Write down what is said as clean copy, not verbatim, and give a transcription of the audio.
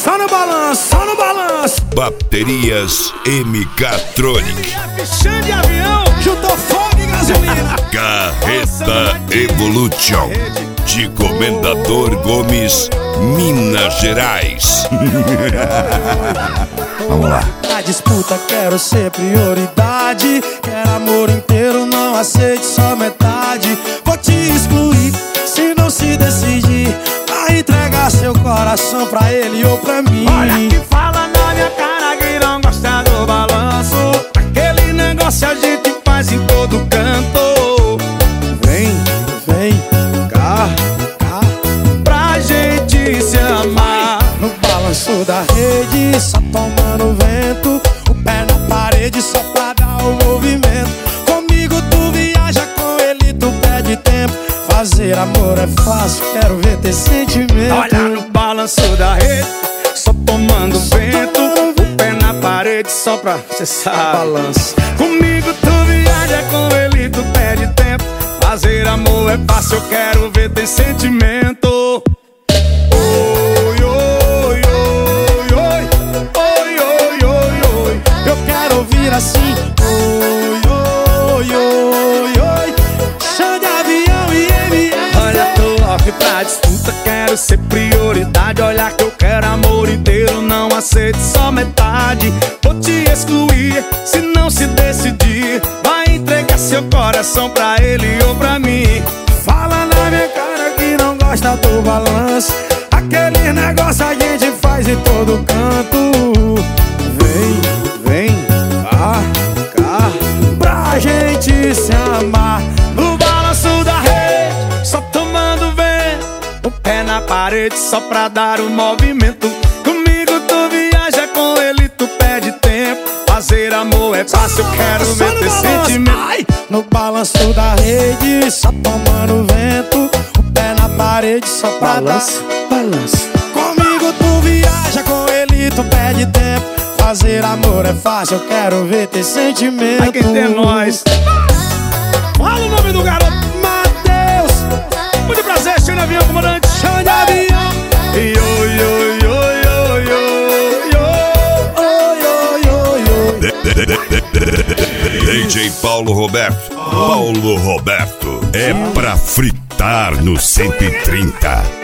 Só no balanço, só no balanço. Baterias MK-Tronic. Chão de avião, juntou fogo e gasolina. Carreta Evolution de Comendador Gomes, Minas Gerais. Vamos lá. Na disputa quero ser prioridade. Quero amor inteiro, não aceite só metade. Vou te excluir se não se decidir. Vai entregar seu coração pra ele ou pra mim. Olha que fala na minha cara que não gosta do balanço. Aquele negócio a gente faz em todo canto. Vem, vem cá, cá, pra gente se amar. No balanço da rede, só tomando vento. O pé na parede só pra dar o movimento. Comigo tu viaja, com ele tu perde tempo. Fazer amor é fácil, quero ver ter sentimento. Olha no balanço da rede, só tomando vento. O pé na parede só pra, cê sabe, balanço. Comigo tu viaja, com ele tu perde tempo. Fazer amor é fácil, eu quero ver ter sentimento. Oi, oi, oi, oi, oi, oi, oi, oi. Eu quero ouvir assim. Oi, oi, oi, oi. Chão de avião e olha, tô off pra disputa, quero ser prioridade. Olha que eu quero amor inteiro, não aceito só metade. Vou te excluir se não se decidir. Vai entregar seu coração pra ele ou pra mim. Fala na minha cara que não gosta do balanço. Aquele negócio a gente faz em todo canto. Vem, vem, cá, cá, pra gente se amar. No balanço da rede, só tomando vento. O pé na parede só pra dar o movimento. Comigo tu viaja, com ele tu perde tempo. Fazer amor é fácil, eu quero ver ter sentimento. Ai, no balanço da rede, só tomando vento. O pé na parede só pra balanço, dar balanço. Comigo tu viaja, com ele tu perde tempo. Fazer amor é fácil, eu quero ver ter sentimento. Ai, quem tem nós. Fala o nome do garoto, Matheus. Muito prazer, chão de avião, comandante. Chão de avião. E oi, oi, oi, oi, oi, oi, oi, oi. DJ Paulo Roberto. Paulo Roberto é pra fritar no 130.